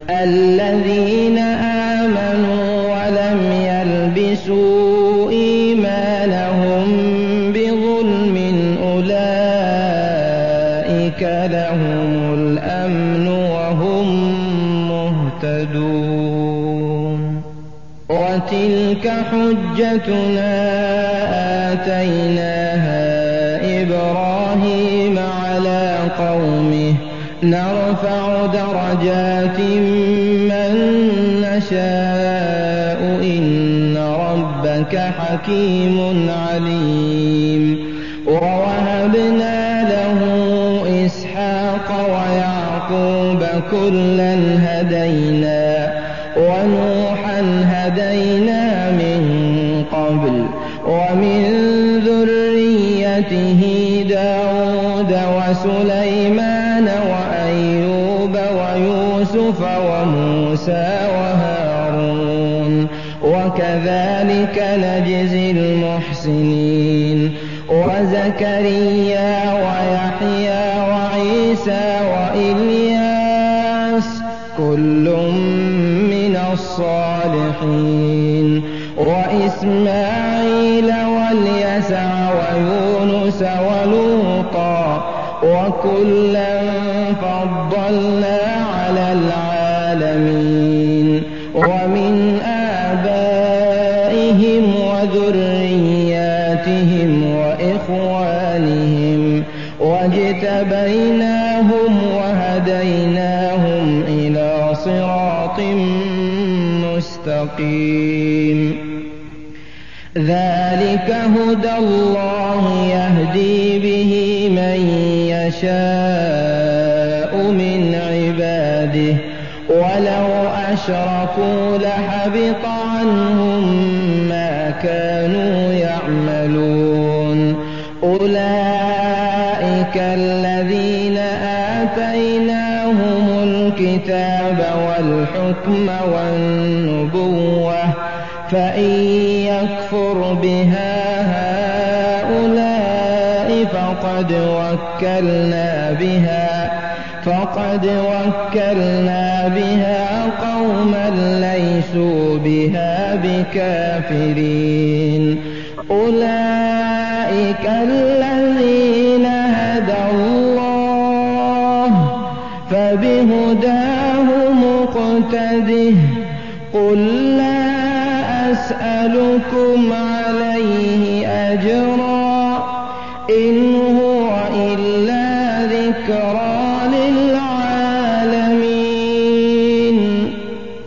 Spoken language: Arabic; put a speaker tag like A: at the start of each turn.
A: الذين آمنوا ولم يلبسوا إيمانهم بظلم أولئك لهم الأمن وهم مهتدون. وتلك حجتنا آتيناها إبراهيم على قومه نرفع درجات من نشاء إن ربك حكيم عليم. ووهبنا له إسحاق ويعقوب كلا هدينا ونوحا هدينا من قبل ومن ذريته داود وسليمان وأيوب ويوسف وموسى وهارون وكذلك نجزي المحسنين. وزكريا ويحيى وعيسى وإلياس كل من الصالحين. وإسماعيل واليسع ويونس ولوطا وكلا فضلنا على العالمين. ومن آبائهم وذرياتهم وإخوانهم واجتبيناهم وهديناهم إلى صراط مستقيم. ذلك هدى الله يهدي به من يشاء من عباده ولو أشركوا لحبط عنهم ما كانوا يعملون. أولئك الذين آتيناهم الكتاب والحكم والنبوة فإن يكفر بها هؤلاء فقد وكلنا بها قوما ليسوا بها بكافرين. أولئك الذين هدى الله فبهداه مقتده. قل لا أسألكم عليه أجرا إن هو إلا ذكرى